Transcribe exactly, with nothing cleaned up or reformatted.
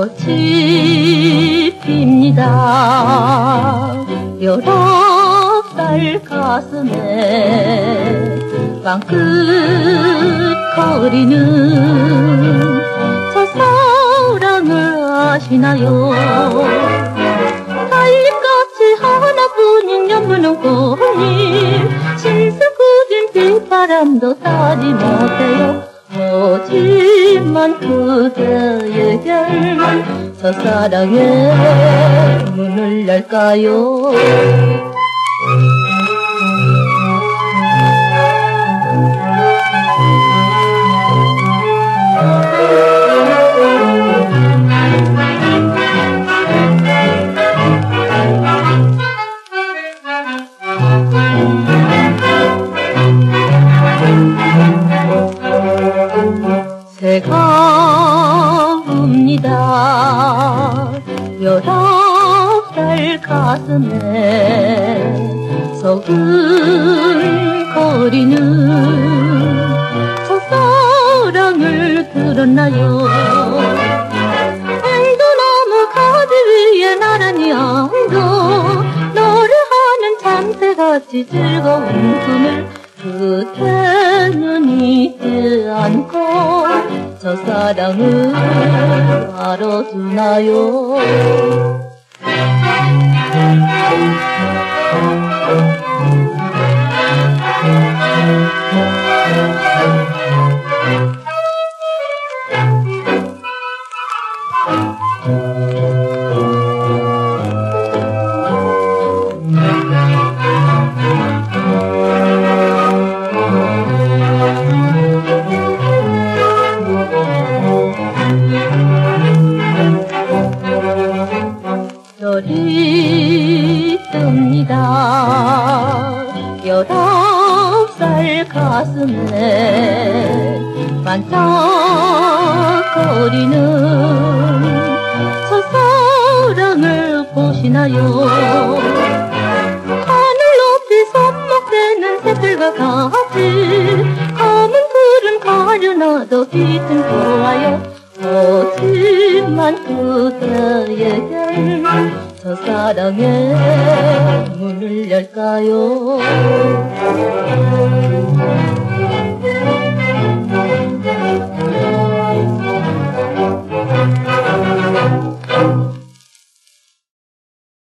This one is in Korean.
꽃이 핍니다. 열아홉 살 가슴에 빵긋거리는 저 사랑을 아시나요? 달잎같이 하나뿐인 연분은 꽃잎 신수구진 빗바람도 타지 못해요. 하지만 그대에게 저 사랑의 문을 열까요? 새가 웁니다. 열아홉 살 가슴에 서근거리는 저 사랑을 들었나요? 앵두나무 가지 위에 나란히 앉아 노래하는 참새같이 즐거운 꿈을 그대는 잊지 않고 저 사랑을 알아주나요? 별이 뜹니다. 열아홉 살 가슴에 반짝거리는 저 사랑을 보시나요? 하늘 높이 손목대는 새들과 같이 검은 구름 가려놔도 빛은 보아요. 하지만 그대에게 저 사랑의 문을 열까요?